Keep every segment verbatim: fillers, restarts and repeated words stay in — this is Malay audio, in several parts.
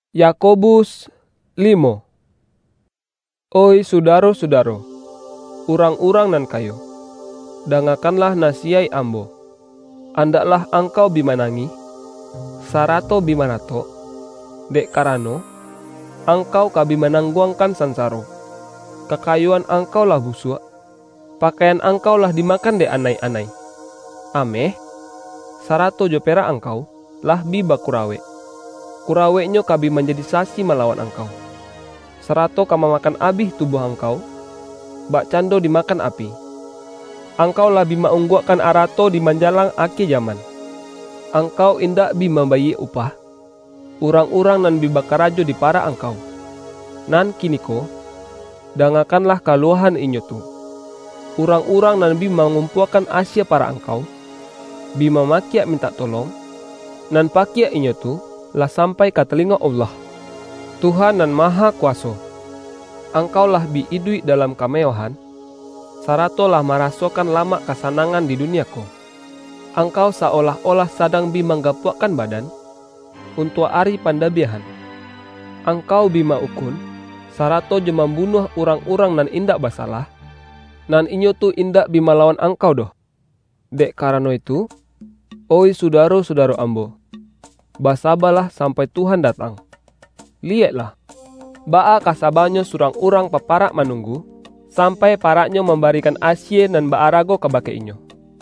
Yakobus limo. Oi sudaro-sudaro, urang-urang nan kayo, dangakanlah nasiai ambo. Andaklah angkau bimanangi, sarato bimanato, dek karano, angkau kabimanangguangkan sansaro. Kakayuan angkau lah busuk, pakaian angkau lah dimakan dek anai-anai. Ameh, sarato jo pera angkau, lah bi bakurawe. Kuraweknyo kabi menjadi sasi melawan angkau. Serato kama makan abih tubuh angkau, bak cando dimakan api. Angkau labi maungguakan arato di manjalang aki zaman. Angkau indak bi membayi upah. Urang-urang nan bi bakarajo di para angkau. Nan kiniko, dangakanlah kaluahan inyo tu. Urang-urang nan bi mengumpuakan asia para angkau, bi memakia minta tolong, nan pakia inyo tu, lah sampai ke telinga Allah, Tuhan nan maha kuaso. Angkau lah bi idui dalam kameohan, sarato lah merasakan lama kesenangan di duniaku. Angkau seolah-olah sadang bi menggapuakan badan, untuk ari pandabiahan. Angkau bi maukun, sarato je membunuh orang-orang nan indak basalah, nan inyo tu indak bi melawan angkau doh. Dek karano itu, oi sudaro-sudaro ambo, basabalah sampai Tuhan datang. Lihatlah, baa kasabanyo surang urang peparak menunggu, sampai paraknyo memberikan asie dan baarago kabake inyo.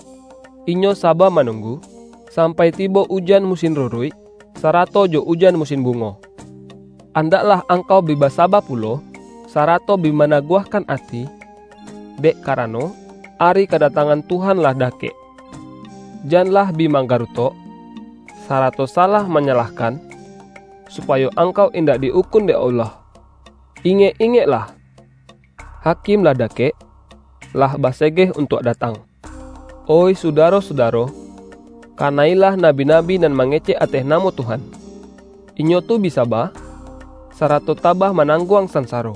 Inyo saba menunggu, sampai tiba ujan musim rurui, sarato jo ujan musim bungo. Andaklah angkau bibasaba pulo, sarato bimanaguahkan ati, dek karano, ari kedatangan Tuhan lah dake. Janlah bimanggaruto, sarato salah menyalahkan, supaya angkau indak diukun de Allah. Inge-ingelah, hakim lah dake, lah basegeh untuk datang. Oi sudaro-sudaro, kanailah nabi-nabi nan mengece ateh namo Tuhan. Inyo tu bisa bah, sarato tabah menangguang sansaro.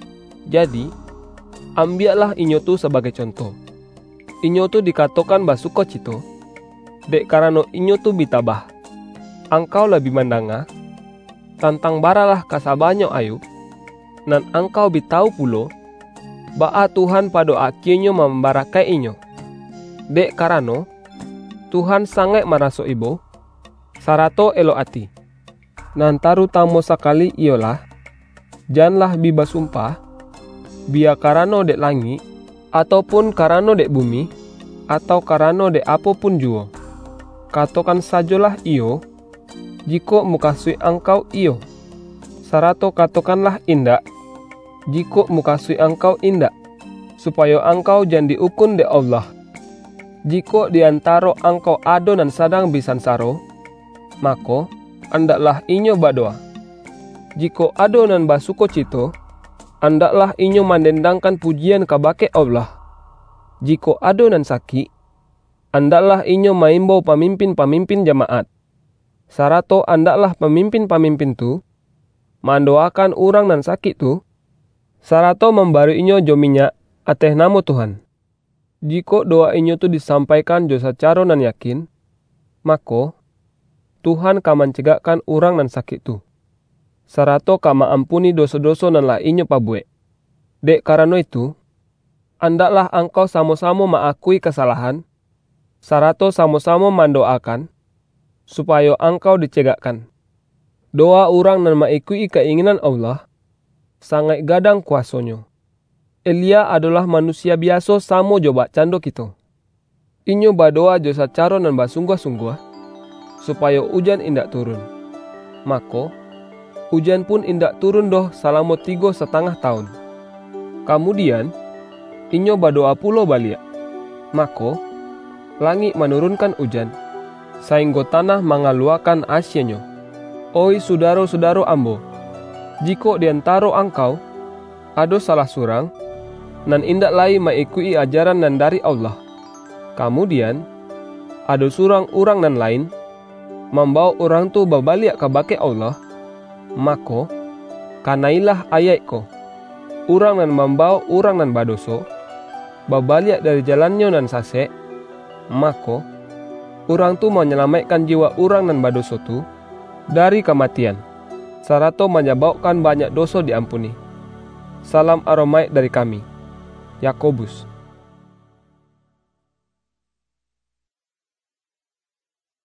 Jadi, ambiaklah inyo tu sebagai contoh. Inyo tu dikatakan basuko cito, dek karano inyo tu bitabah. Angkau lebih mendanga, tantang baralah kasabanyo Ayub, nan angkau bitau pulo, baa Tuhan pado akhirnya membarakai inyo. Dek karano, Tuhan sangat maraso ibo, sarato elo ati. Nan tarutamo sakali iolah, janlah biba sumpah, bia karano dek langi, ataupun karano dek bumi, atau karano dek apapun juo. Katokan sajolah iyo, jiko mukasui angkau iyo, sarato katokanlah indak, jiko mukasui angkau indak, supaya angkau jan diukun de Allah. Jiko diantaro angkau ado nan sadang bisansaro, mako andaklah inyo badoa. Jiko ado nan basuko cito, andaklah inyo mendendangkan pujian kabake Allah. Jiko ado nan sakit, andaklah inyo maimbau pamimpin-pamimpin jamaat. Sarato andaklah pemimpin-pemimpin tu mandoakan orang nan sakit tu, sarato memberi inyo jo minyak ateh namo Tuhan. Jiko doa inyo tu disampaikan jo secara nan yakin, mako Tuhan ka mencegakkan orang nan sakit tu, sarato ka maampuni dosa-dosa nan lah inyo pabuek. Dek karano itu, andaklah angkau samo-samo maakui kesalahan, sarato samo-samo mandoakan, supaya angkau dicegakkan. Doa orang nan maikui keinginan Allah, sangat gadang kuasonyo. Elia adalah manusia biasa samo jo bak cando kito. Inyo badoa jo secara nan basungguh-sungguh, supaya ujan indak turun. Mako, ujan pun indak turun doh selama tiga setengah tahun. Kemudian, inyo badoa pulo balik. Mako, langit menurunkan ujan, sehingga tanah mengaluakan asianyo. Oi sudaro-sudaro ambo, jiko diantaro angkau, ado salah surang, nan indak lai maikui ajaran nan dari Allah. Kemudian, ado surang urang nan lain, membawa orang tu babalik kabake Allah, mako, kanailah ayatku. Urang nan membawa urang nan badoso, babalik dari jalannya nan sasek, mako, orang tu menyelamatkan jiwa orang nan badoso tu dari kematian. sarato menyebabkan banyak dosa diampuni. Salam aromaik dari kami, Yakobus.